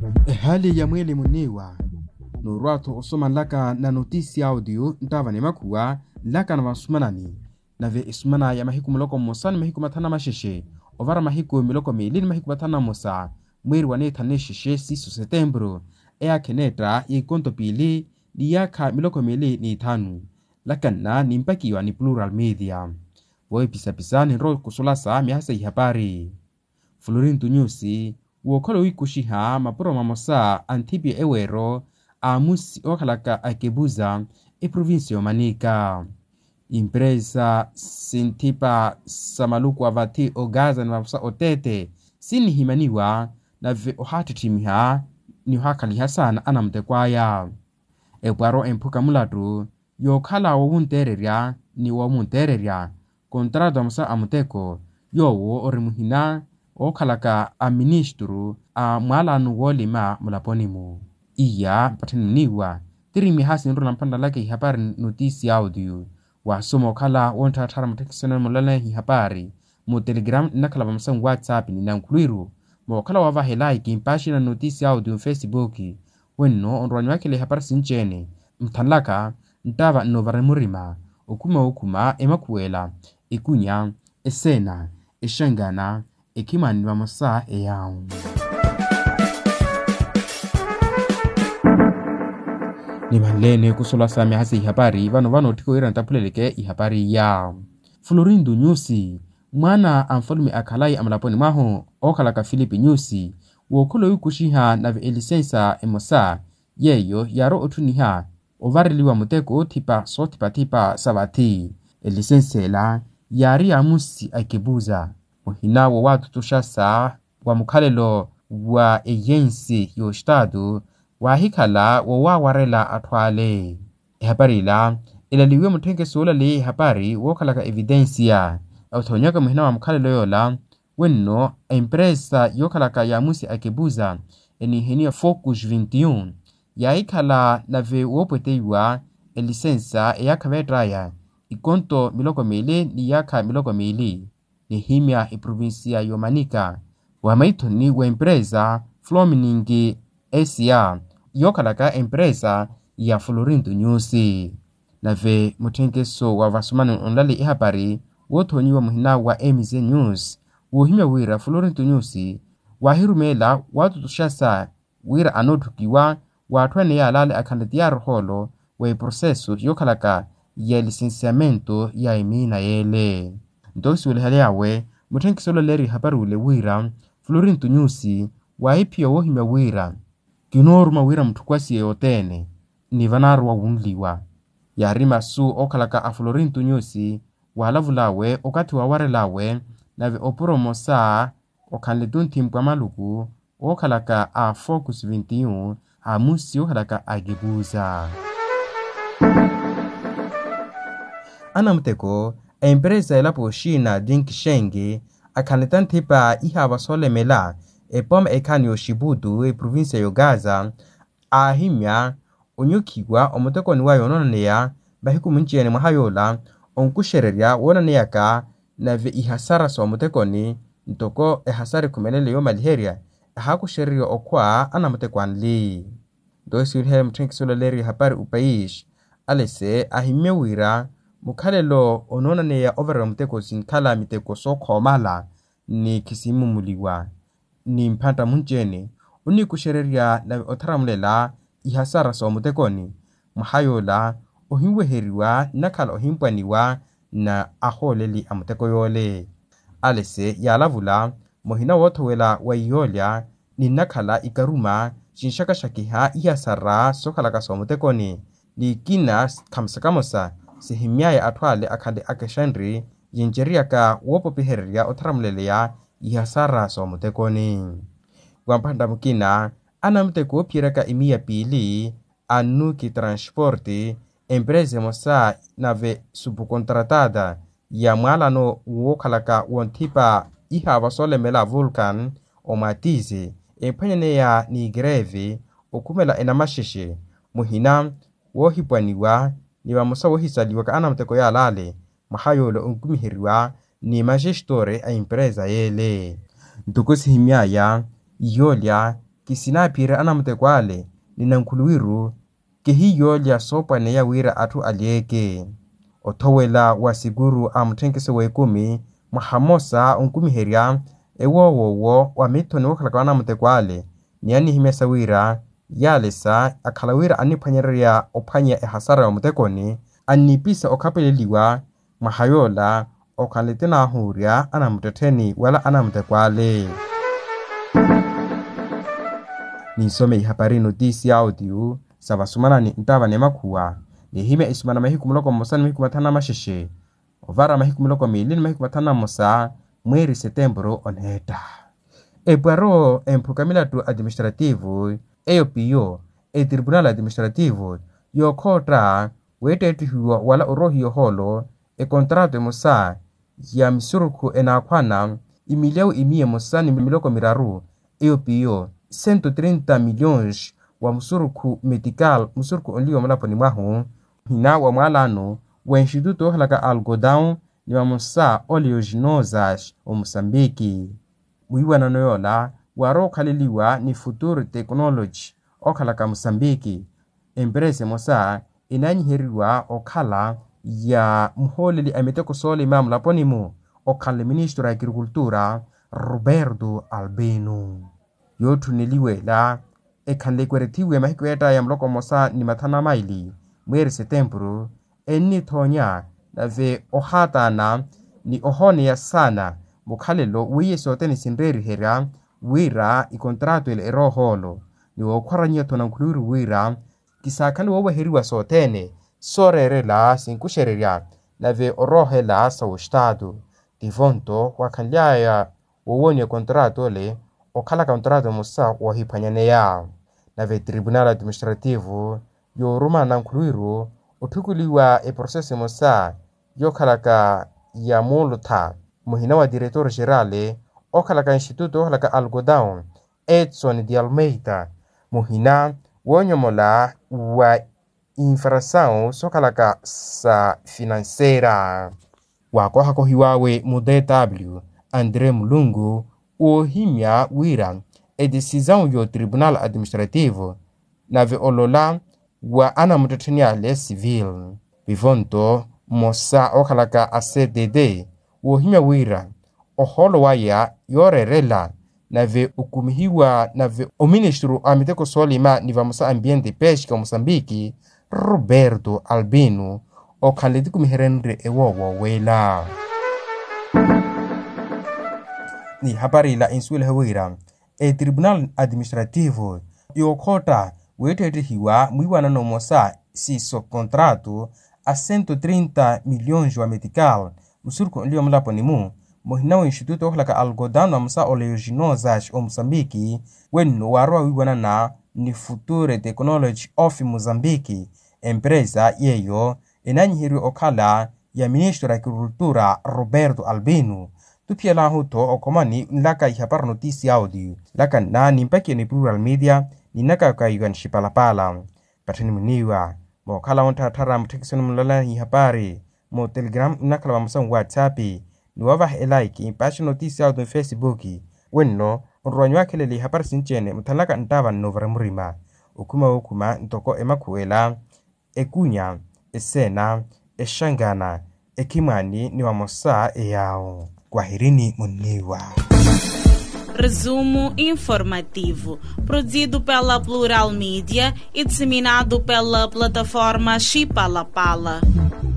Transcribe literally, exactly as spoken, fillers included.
Hali ya mwili muniwa Nurwato usoma laka na notisi audio ntava ni makuwa laka na wasumanani na ve isumana ya mahiku muloko musani mahiku matana masheshe ovara mahiku miloko milini mahiku matana musa mwiri waneta neshishe sisu setembro ea keneta ikonto pili liyaka miloko mili ni tanu lakana ni mpakiwa ni plural media woi pisa pisa ni ro kusulasa mihasa ihapari Florinto Nyusi wokolo wikushiha mapuro mamosa antibi ewero amusi okalaka akebuza e provincia Manica impresa sintipa samaluku avati ogaza na mamosa otete sini himaniwa na ve ohati timiha ni hakali hasana anamtekwaya epwaro empuka mulatu yokala wawuntereria ni wamuntereria kontrado mamosa amuteko yowo orimuhina okalaka a ministru a mwalanu wolima mulaponimu iya patininiwa tirimi hasi nruna mpanda lake hihapari notisi audio wa somo kala wonta tara mutekisana mulale hihapari mu telegram nakala bamsan whatsapp ni nankuluiru mo kala wava helai kimpashi na notisi audio facebook wenno onrwanyu wake le hapari sinchene mtanlaka ntava novare murima okuma okuma emakuela ikunya esena eshangana ekimani mamosa eyao ni malene kusula sami hasi ihapari vano vano tiko ira ntapuleleke ihapari ya Florinto Nyusi mwana amfalume akalai amalaponi maho okalaka Filipi Nyusi wokolo yukushiha na elisensa emosa yeyo yaro otuniha ovariliwa muteko tipa so tipa tipa sabati elisensela yari amusi akebuza Mohina wa watu tushasa wa mukalelo wa ejensi yo estado wa hikala wa wawarela atwale ehaparila ilaliwe mutenge sola le hapari wokalaka evidencia autonyaka mohina wa mukalelo yola wenno empresa yokalaka ya musi akebuza eni henia Focus vinte e um ya hikala na ve wopeteiwa elisensa eyakavetraya ikonto miloko mili ni yaka miloko mili ni himya e provincia yo Manica wa maitoni wa empresa Flominingi S A yokalaka empresa ya Florinto Nyusi na ve mutengeso wa vasumani onlali ihapari wotoni wa muhina wa M Z News wo himya wira Florinto Nyusi wa hirumela watu tushasa wira anotukiwa watwane ya lale akanditiar holo wa proceso yokalaka ya licenciamento ya emina yele ndosi ule hali yawe mutenki solo leri hapari ule wira Florinto Nyusi wa hipio wohime wira kinoruma wira mtukwasi yotene ni vanaru wa unliwa ya rima su okalaka a Florinto Nyusi wa halavulawe okati wa warelawe na ve oporomo saa okanledunti mpwa maluku okalaka a Focus vinte e um a musi okalaka agibuza anamteko empresa elapo Shina Dink Shenge akanitantipa ihava solemela epom ekani Oshibudu e provincia yo Gaza ahimya onyukiwa omuteko ni wayo noneya bahiku munchene mahayola onkushereria wonaneyaka na ve ihasara so omuteko ni ntoko ehasari kumelele yo malheria hakushereria okwa anamuteko anli dosi ulhe mutengisolo leri hapari upaish alese ahimya wira mukalelo onona ne ya overa mteko sinkala miteko soko mala ni kisimu muliwa ni mpanta munjene uni kushereria na otaramlela ihasara so mutekoni mahayola ohiwe heriwa nakala ohimpaniwa na aholeli amuteko yole alese ya lavula mohina wotowela waiyolia ni nakala ikaruma shinshaka shakiha ihasara sokalaka so mutekoni ni kina kamsakamosa sihimyaye atwale akande akeshandri yinjeria ka wopo piheria otaramlelea ihasara so mutekoni wampanda mukina anamteko piraka imia pili anuki transporti empresa mosa nave subcontratada ya mwalano wokalaka wontipa ihava solemela Vulcan omatize empanyene ya ni greve okumela enamasheshe muhina wohipwaniwa ni bamusa wohisaliwa ka anamteko ya lale mahayolo onkumihiriwa ni majestore a empresa yele ntukusi himyaya yolia kisinapire anamtekwale ninankuluwiru kehiyo lya sopa neya wira atu alieke othowela wa siguru amuthenkese wa ikumi mahamosa unkumiherya ewowowo wa mithoni wokhalaka anamutekwale niyani himesa wira yalesa akhala wira aniphwanyererya ophwanya ehasara ya mutekoni anipisa okhapeleliwa mahayola okhalete nahurya anamutetheni wala anamutekwale. Nisome ihapari notisi audio sabasumanani ntava ne makhuwa nihime isumana mahiku muloko mosa mahiku matana masheshe ovara mahiku muloko mili mahiku matana mosa mweri setembro oneta ebwaro emphukamilatu administrativo eyo piyo e tribunal administrativo yokhota wetethiwa wala orohiyo holo e contrato mosa ya misuruku enakhwana imileu imiye mosa ni miloko miraru eyo piyo cento trinta milhões wa musuruku medical musuruku onliwa mulaponi mwahu hina wa mwalano wa instituto halaka algodão ni wa musa oleaginosas o Moçambique mwiwana noyola waro khaleliwa ni Future Technology okhalaka Moçambique empresa mosa inanyiheriwa okhala ya muholeli ameteko sole ma mulaponi mu okhala ministro ya agricultura Roberto Albino yothuneliwela ekhanlekwerethiwe mahikweta ya mloko mosa ni mathana maili mweri setembro eni thonya nave ohatana ni ohone ya sana mukhalelo wiye sote ni sinreri hera wira ikontrato ile eroholo ni okhwaranya thona nkhuluru wira kisakhani wo waheriwa sotene sorerela sinkushererya nave orohela sa estado divonto wakhanlyaya wowone kontrato le okhala contrato mosa wa hiphanyane ya nave tribunal administrativo yoruma na nkhuluiru othukuliwa e process mosa yokhalaka ya mulutha muhina wa director geral okhalaka instituto okhalaka algodão Edson de Almeida muhina wonyomola wa infração sokhalaka sa financeira wakoha kohiwawe mu D W André Mulungu ohimya wira e decisão yo tribunal administrativo nave olola wa anamutetheniale civil bivonto mosa okhalaka a C D D ohimya wira oholo waya yorerela nave ukumihiwa nave o ministro amiteko solima ni vamusa ambiente pesca Moçambique Roberto Albino okhaleti kumiherenre ewowo wela ni habari la insuela hewira e tribunal administrativo yokhota wetethiwa mwiwana no mosa siso contrato a cento trinta milhões wa medical musuruku ndio mulaponi mu mohina wa instituto okhalaka algodão na musa oleaginosas o Moçambique wenno warwa wiwana na ni Future Technology of Moçambique empresa yeyo enanyihiri okhala ya ministro ya agricultura Roberto Albino tupiela huto okomani nlaka ihapar notisi audio laka na nimpaki ni plural media ninaka kayuan shipalapala patani muniwa mo khala onta thara muthekisoni mulala ihapari mo telegram nakala wa musang whatsapp ni wava like impassion notisi audio Facebook wenno nronywa khelele ihapar sinchene muthalaka ntava novara murima ukuma ukuma ntoko emakhuela ekunya esena eshangana ekimani ni wa mosa eyao Kwaherini muniwa. Resumo informativo, produzido pela Plural Mídia e disseminado pela plataforma Chipalapala.